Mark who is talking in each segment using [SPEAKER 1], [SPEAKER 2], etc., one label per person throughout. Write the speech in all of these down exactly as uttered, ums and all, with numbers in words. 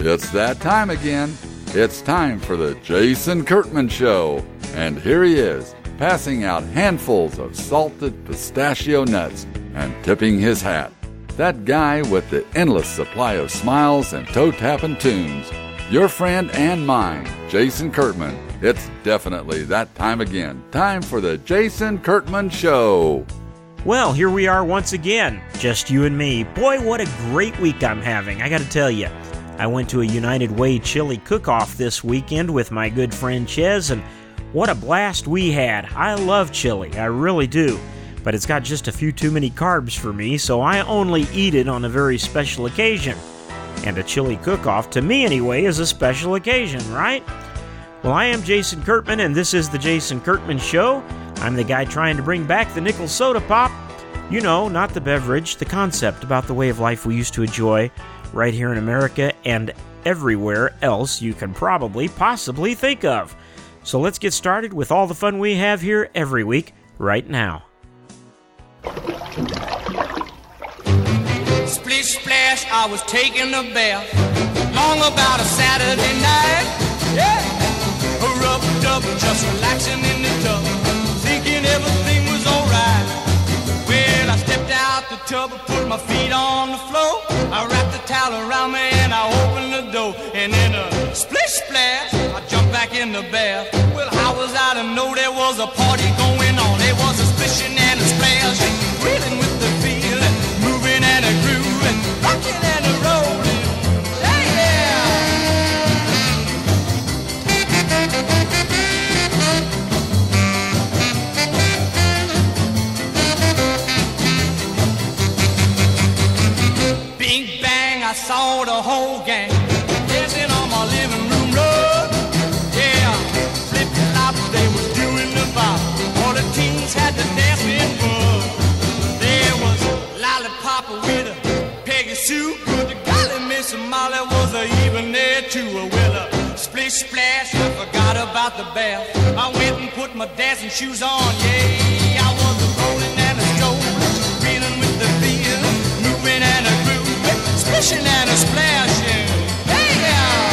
[SPEAKER 1] It's that time again. It's time for the Jason Kurtman Show. And here he is, passing out handfuls of salted pistachio nuts and tipping his hat. That guy with the endless supply of smiles and toe-tapping tunes. Your friend and mine, Jason Kurtman. It's definitely that time again. Time for the Jason Kurtman Show.
[SPEAKER 2] Well, here we are once again, just you and me. Boy, what a great week I'm having, I gotta tell you. I went to a United Way chili cook-off this weekend with my good friend Ches, and what a blast we had. I love chili, I really do. But it's got just a few too many carbs for me, so I only eat it on a very special occasion. And a chili cook-off, to me anyway, is a special occasion, right? Well, I am Jason Kurtman, and this is the Jason Kurtman Show. I'm the guy trying to bring back the nickel soda pop. You know, not the beverage, the concept about the way of life we used to enjoy right here in America and everywhere else you can probably possibly think of. So let's get started with all the fun we have here every week right now.
[SPEAKER 3] Splish splash, I was taking a bath long about a Saturday night. Yeah, rubbed up, just relaxing in the tub, thinking everything was alright. Well, I stepped out the tub and put my feet on the floor. I wrapped the towel around me and I opened the door. And in a splish splash, I jumped back in the bath. Well, how was I to know there was a party going on? There was a splishing and a splash, reeling with the feeling, moving and a grooving, rocking and a rolling. Hey, yeah! Bing bang, I saw the whole gang dancing on my living room rug. Yeah, flip flop, they was doing the bop. All the teens had the dancing bug. There was Lollipop with a Peggy Sue, good to golly, Miss Molly was a even there too. Well, a splish splash, I forgot about the bath. I went and put my dancing shoes on. Yeah, I was a rolling and a strolling, reeling with the feeling, moving and a grooving, splishing and a splashing. Hey, yeah!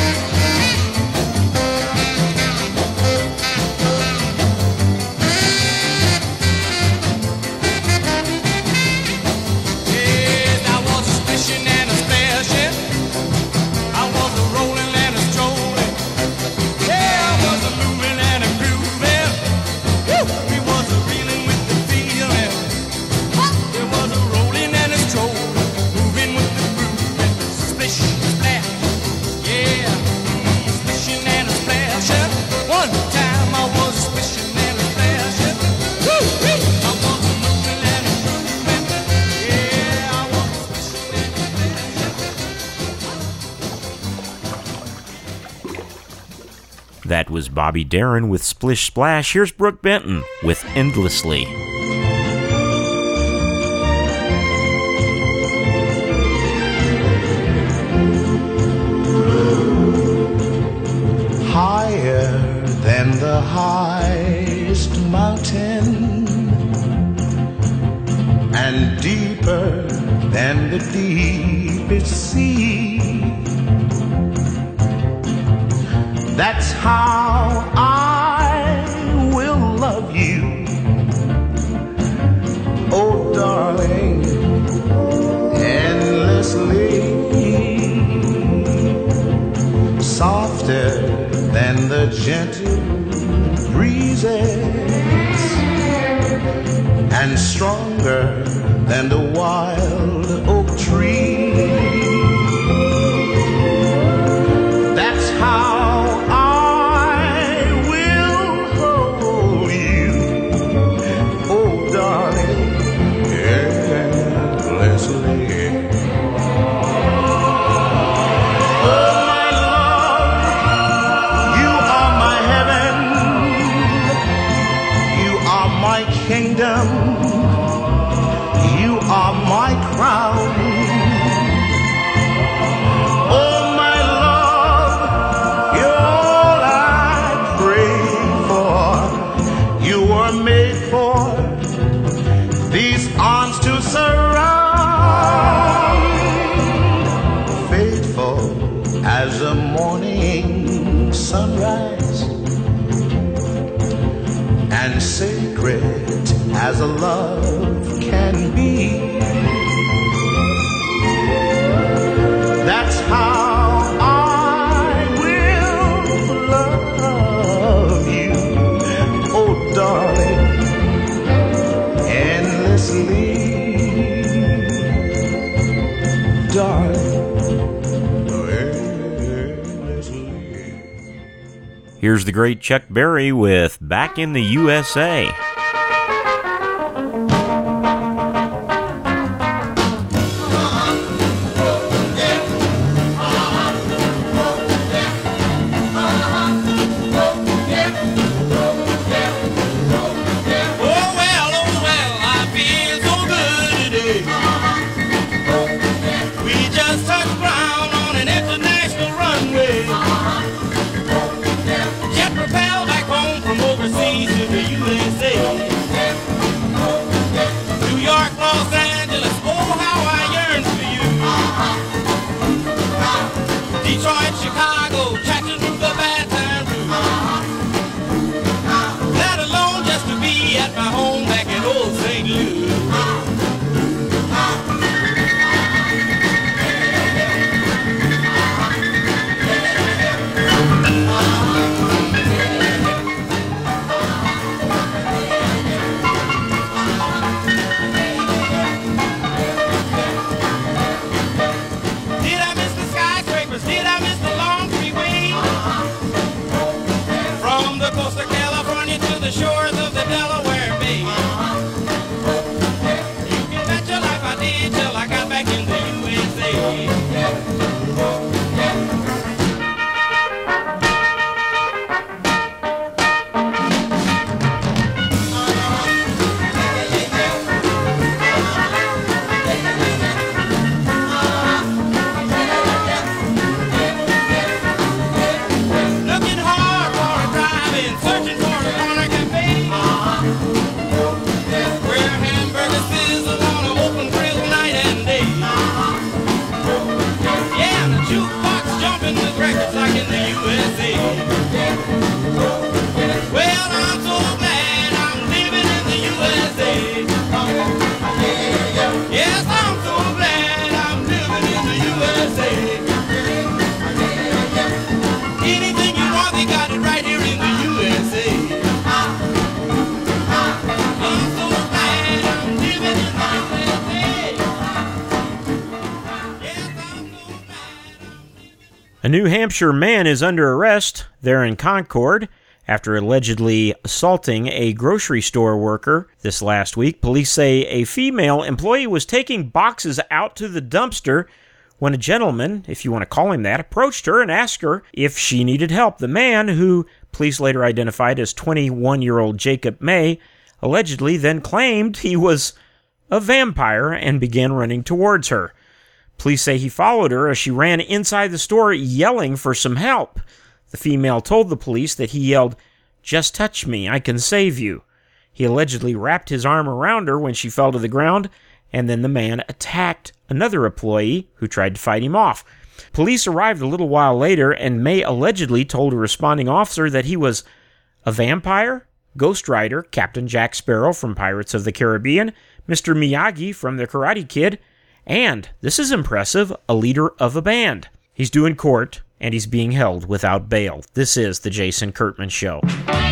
[SPEAKER 2] That was Bobby Darin with Splish Splash. Here's Brooke Benton with Endlessly.
[SPEAKER 4] Higher than the highest mountain, and deeper than the deepest sea. That's how I will love you, oh darling, endlessly. Softer than the gentle breezes, and stronger than the wild oak tree. That's how kingdom, you are my crown, as a love can be. That's how I will love you, oh darling, endlessly, darling, endlessly.
[SPEAKER 2] Here's the great Chuck Berry with Back in the U S A. A New Hampshire man is under arrest there in Concord after allegedly assaulting a grocery store worker this last week. Police say a female employee was taking boxes out to the dumpster when a gentleman, if you want to call him that, approached her and asked her if she needed help. The man, who police later identified as twenty-one-year-old Jacob May, allegedly then claimed he was a vampire and began running towards her. Police say he followed her as she ran inside the store yelling for some help. The female told the police that he yelled, "Just touch me, I can save you." He allegedly wrapped his arm around her when she fell to the ground, and then the man attacked another employee who tried to fight him off. Police arrived a little while later, and May allegedly told a responding officer that he was a vampire, Ghost Rider, Captain Jack Sparrow from Pirates of the Caribbean, Mister Miyagi from The Karate Kid, and, this is impressive, a leader of a band. He's due in court, and he's being held without bail. This is The Jason Kurtman Show.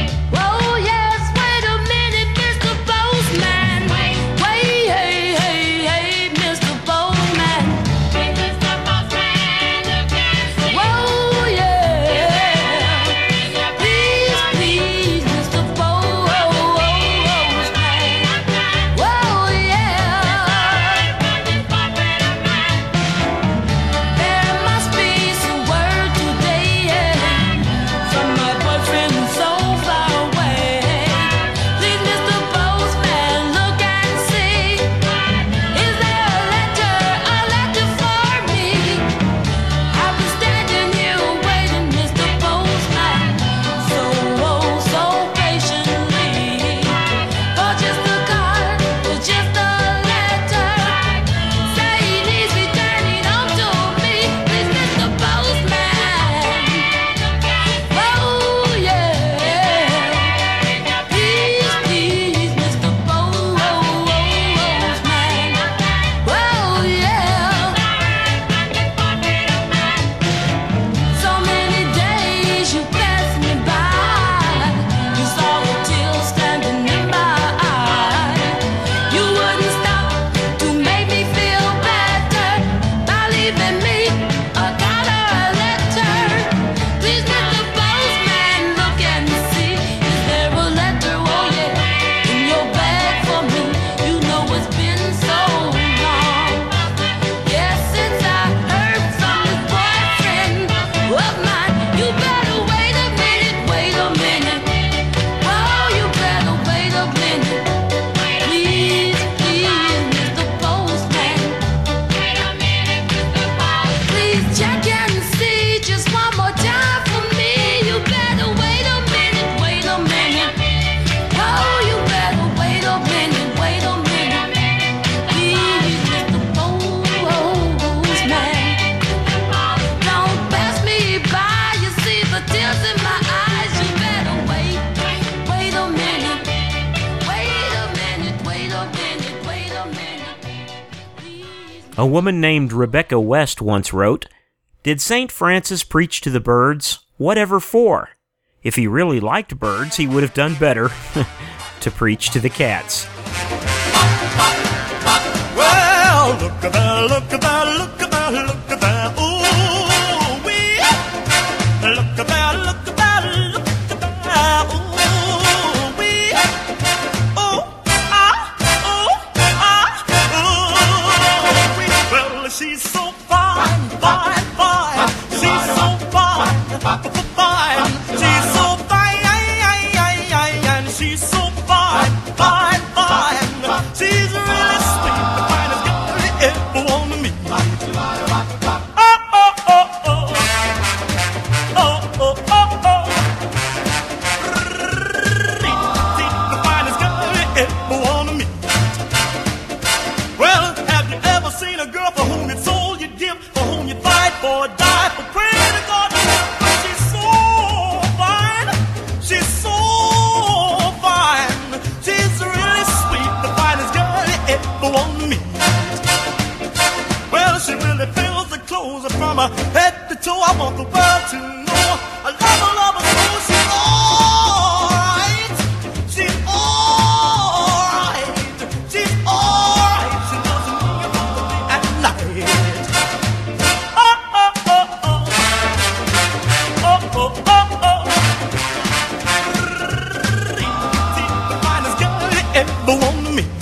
[SPEAKER 5] Whoa, yes, wait a minute, Mister Postman. Wait, hey, hey, hey, Mister Postman. Mister Postman, you can't see. Whoa, yeah. Please, please, Mister Postman. Whoa, yeah. There must be some word today, yeah, from my boyfriend so far
[SPEAKER 2] A woman named Rebecca West once wrote, "Did Saint Francis preach to the birds? Whatever for? If he really liked birds, he would have done better to preach to the cats."
[SPEAKER 3] Well, look at that, look at that, look at that, look at that, ooh wee. Look at that, look at that, look at that, ooh wee. Oh, ah, oh, ah, ooh wee. Well, she's so fine, fine, fine. She's so fine, fine. She's so fine, and she's so fine, fine, fine. She's really sweet, the finest girl you ever want to meet. Oh, oh, oh, oh. Oh, oh, oh, oh. The finest girl you ever want to meet. Well, have you ever seen a girl for whom it's all you give, for whom you fight for, die for, pray to God? She's so fine, she's so fine. She's really sweet, the finest girl you ever want to meet. Well, she really fills the clothes from her head to toe. I want the world to know I love her, love her so. She's alright, she's alright, she's alright. She loves me above the day and night. Oh, oh, oh, oh. Oh, oh, oh, oh. The finest girl you ever want to meet.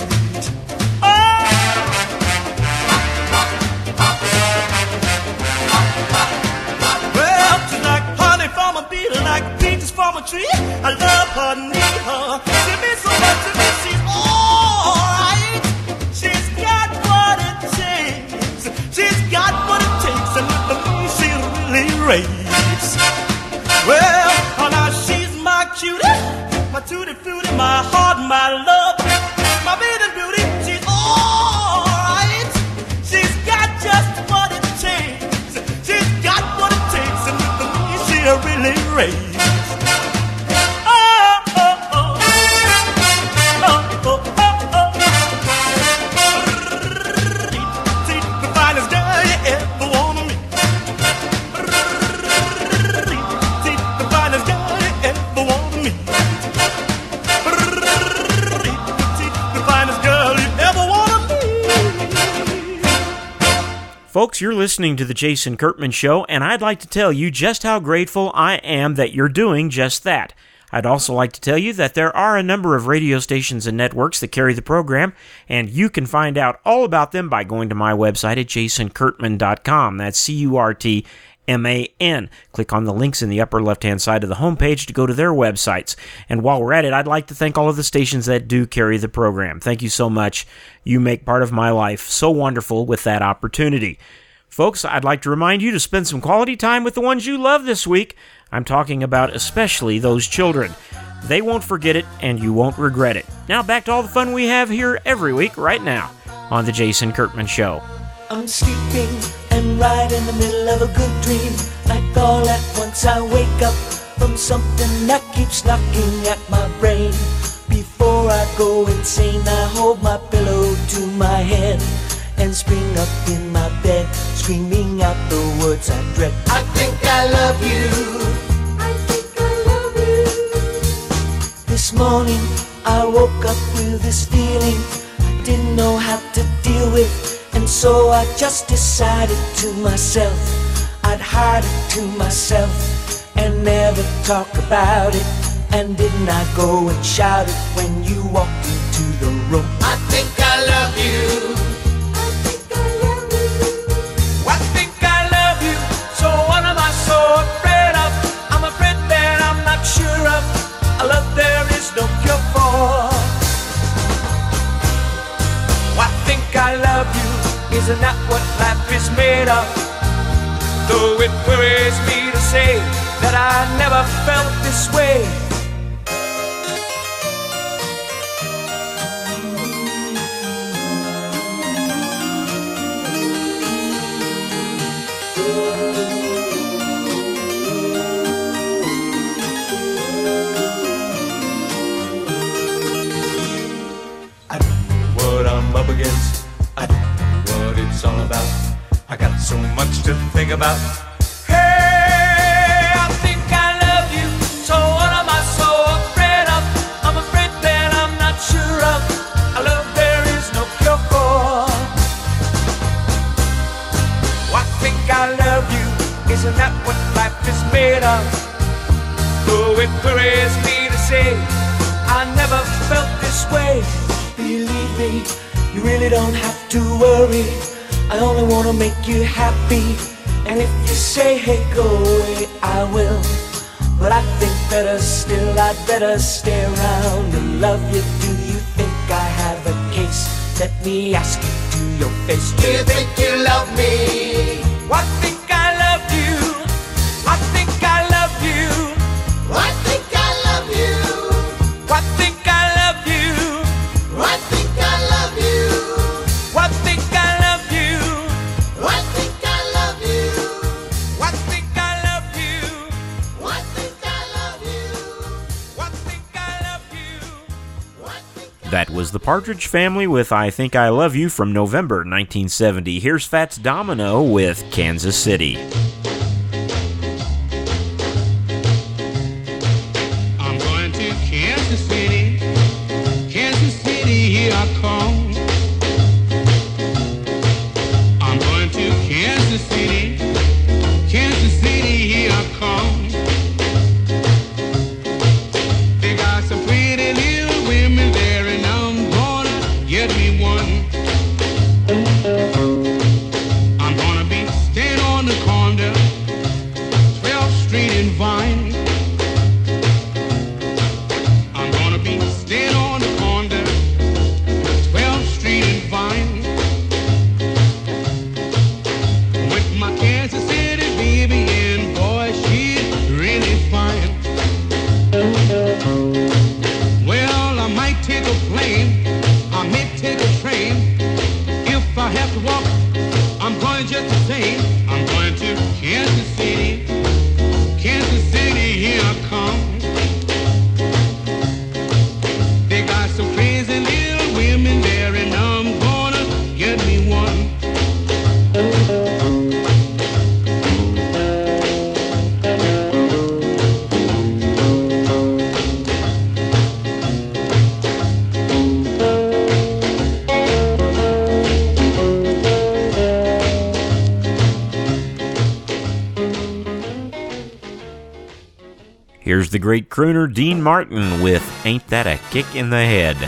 [SPEAKER 3] Well, she's like honey from a bee, like peaches from a tree. I love her, need her. She means so much to me. She's alright. She's got what it takes. She's got what it takes, and with the me she really raves. Well, oh, now she's my cutie, my tutti frutti, my heart, my love, my maiden beauty. She's alright. She's got just what it takes. She's got what it takes, and with the me she really raves. Oh, oh, oh. Oh, oh, oh, oh. She's the finest girl you ever wanna meet. She's the finest girl you ever wanna meet. She's the finest girl you ever wanna meet.
[SPEAKER 2] Folks, you're listening to The Jason Kurtman Show, and I'd like to tell you just how grateful I am that you're doing just that. I'd also like to tell you that there are a number of radio stations and networks that carry the program, and you can find out all about them by going to my website at jason kurtman dot com. That's C U R T M A N. Click on the links in the upper left-hand side of the homepage to go to their websites. And while we're at it, I'd like to thank all of the stations that do carry the program. Thank you so much. You make part of my life so wonderful with that opportunity. Folks, I'd like to remind you to spend some quality time with the ones you love this week. I'm talking about especially those children. They won't forget it, and you won't regret it. Now back to all the fun we have here every week right now on The Jason Kurtman Show.
[SPEAKER 6] I'm sleeping and right in the middle of a good dream. Like all at once I wake up from something that keeps knocking at my brain. Before I go insane, I hold my pillow to my head and spring up in my bed, screaming out the words I dread. I think I love you. I think I love you. This morning I woke up with this feeling I didn't know how to deal with. And so I just decided to myself I'd hide it to myself and never talk about it. And didn't I go and shout it when you walked into the room? I think I love you. I think I love you. I think I love you. So what am I so afraid of? I'm afraid that I'm not sure of a love there is no cure for. I think I love you. Isn't that what life is made of? Though it worries me to say that I never felt this way. I know what I'm up against. I know what it's
[SPEAKER 7] song about. I got so much to think about. Hey, I think I love you. So what am I so afraid of? I'm afraid that I'm not sure of. A love there is no cure for. I think I love you. Isn't that what life is made of? Oh, it worries me to say I never felt this way.
[SPEAKER 6] Believe me, you really don't have to worry. I only wanna make you happy. And if you say, hey, go away, I will. But I think better still, I'd better stay around and love you. Do you think I have a case? Let me ask you to your face.
[SPEAKER 3] Do you think you love me?
[SPEAKER 7] I think I love you. I think I love you.
[SPEAKER 3] I think I love you.
[SPEAKER 7] I think I love you.
[SPEAKER 3] I think I love you.
[SPEAKER 7] I think I love you.
[SPEAKER 3] I think I love you.
[SPEAKER 7] I think I love you.
[SPEAKER 3] I think I love you.
[SPEAKER 7] I think I love you.
[SPEAKER 2] That was the Partridge Family with I Think I Love You from November nineteen seventy. Here's Fats Domino with Kansas City.
[SPEAKER 8] I'm going to Kansas City, Kansas City, here I come. I'm going to Kansas City, Kansas City, here I come. They got some pretty little women there, and I'm gonna get me one. I'm gonna be staying on the corner, twelfth Street and Vine. I'm gonna be staying on the corner, twelfth Street and Vine. With my Kansas City baby, and boy, she's really fine. Well, I might take a plane, I may take a train. If I have to walk, I'm going just the same. I'm going to Kansas City, Kansas City, here I come. They got some crazy little women there, and I'm gonna get me one.
[SPEAKER 2] Here's the great crooner Dean Martin with Ain't That a Kick in the Head.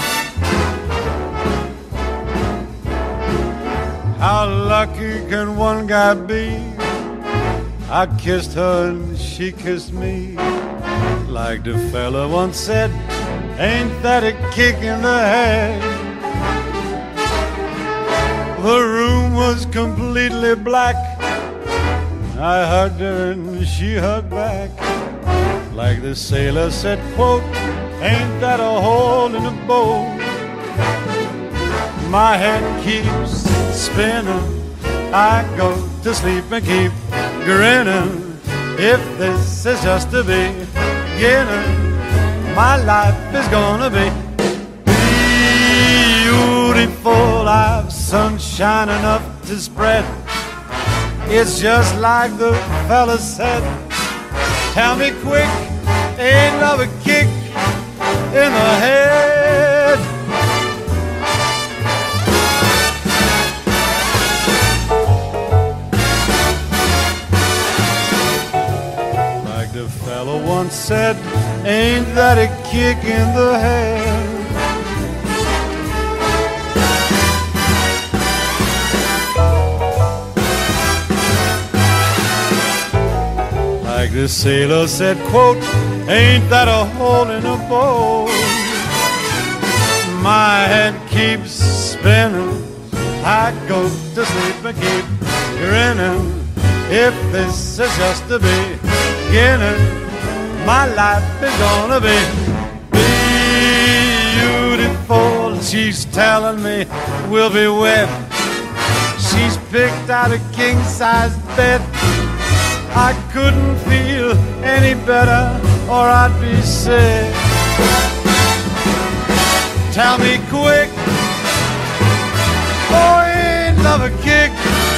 [SPEAKER 9] How lucky can one guy be? I kissed her and she kissed me. Like the fella once said, ain't that a kick in the head? The room was completely black. I hugged her and she hugged back. Like the sailor said, quote, ain't that a hole in the boat? My head keeps spinning. I go to sleep and keep grinning. If this is just the beginning, my life is gonna be beautiful. I've sunshine enough to spread. It's just like the fella said. Tell me quick, ain't love a kick in the head? Like the fellow once said, ain't that a kick in the head? Like the sailor said, quote, ain't that a hole in a boat? My head keeps spinning. I go to sleep and keep grinning. If this is just the beginning, my life is gonna be beautiful. She's telling me we'll be wed. She's picked out a king-size bed. I couldn't feel any better, or I'd be sick. Tell me quick, oh, ain't love love a kick?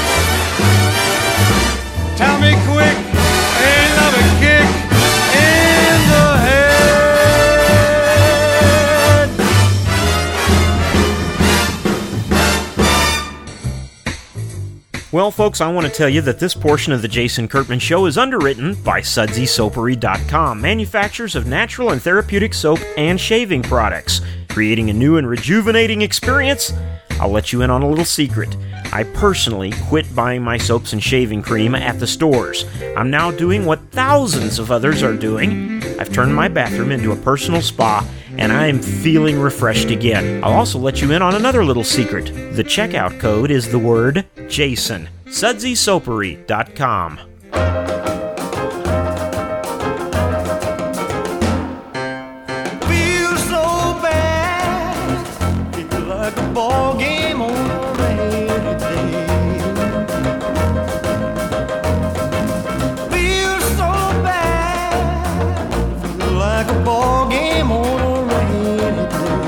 [SPEAKER 9] Tell me quick, ain't love a kick in the head?
[SPEAKER 2] Well, folks, I want to tell you that this portion of the Jason Kurtman Show is underwritten by Sudsy Soapery dot com, manufacturers of natural and therapeutic soap and shaving products. Creating a new and rejuvenating experience? I'll let you in on a little secret. I personally quit buying my soaps and shaving cream at the stores. I'm now doing what thousands of others are doing. I've turned my bathroom into a personal spa, and I'm feeling refreshed again. I'll also let you in on another little secret. The checkout code is the word Jason. Sudsy Soapery dot com.
[SPEAKER 6] Feel so bad, feel like a ball game on a rainy day. Feel so bad, feel like a ball game on a rainy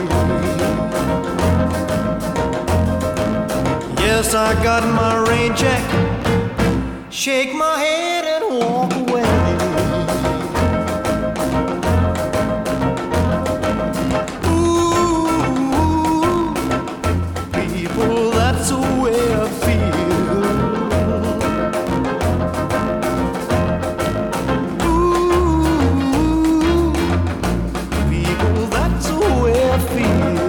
[SPEAKER 6] day. Yes, I got my rain check, shake my head and walk away. That's the way I feel. Ooh, people, that's the way I feel.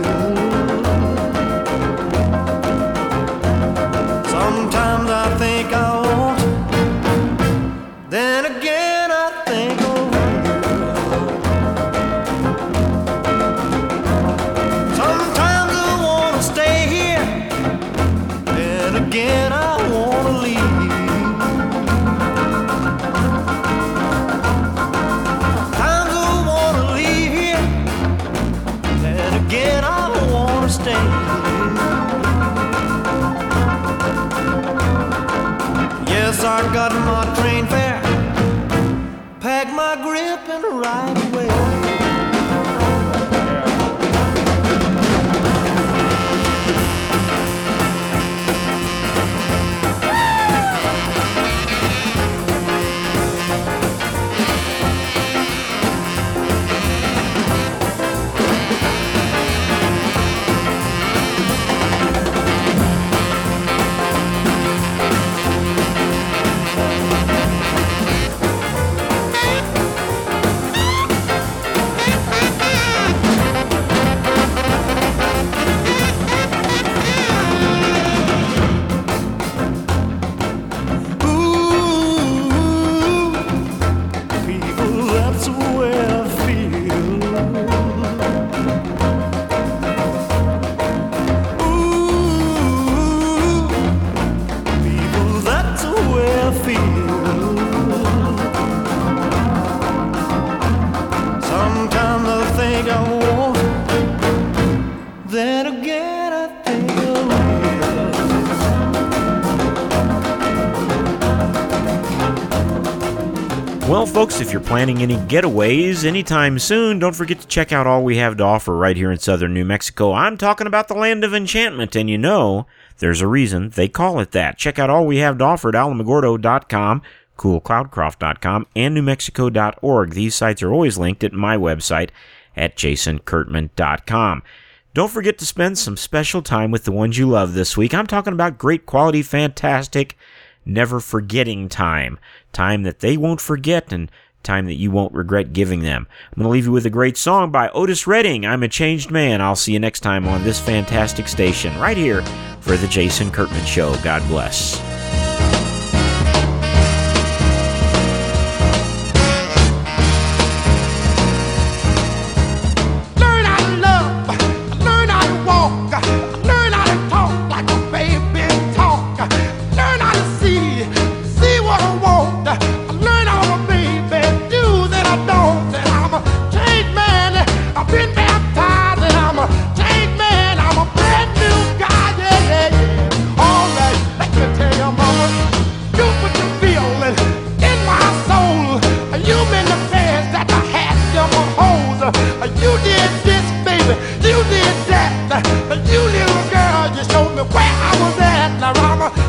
[SPEAKER 6] Sometimes I think I won't, then again I think I will. Sometimes I wanna stay here, and again I wanna leave. Times I wanna leave here, and again I wanna stay. Yes, I got my train fare, pack my grip and ride away.
[SPEAKER 2] Well, folks, if you're planning any getaways anytime soon, don't forget to check out all we have to offer right here in southern New Mexico. I'm talking about the land of enchantment, and you know there's a reason they call it that. Check out all we have to offer at alamogordo dot com, cool cloudcroft dot com, and new mexico dot org. These sites are always linked at my website at jason kurtman dot com. Don't forget to spend some special time with the ones you love this week. I'm talking about great quality, fantastic, never forgetting time. Time that they won't forget and time that you won't regret giving them. I'm going to leave you with a great song by Otis Redding, I'm a Changed Man. I'll see you next time on this fantastic station right here for The Jason Kurtman Show. God bless.
[SPEAKER 8] Tell you
[SPEAKER 3] was at La Rama.